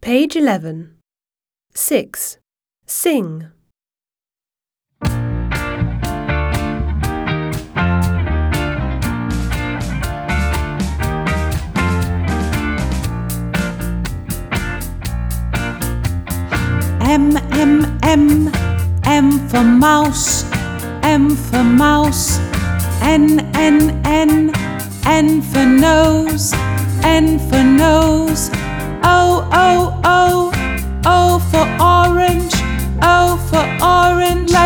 Page 11. 6. Sing. M, M, M, M for mouse, M for mouse. N, N, N, N for nose, N for nose. O, O, O, O for orange, O for orange.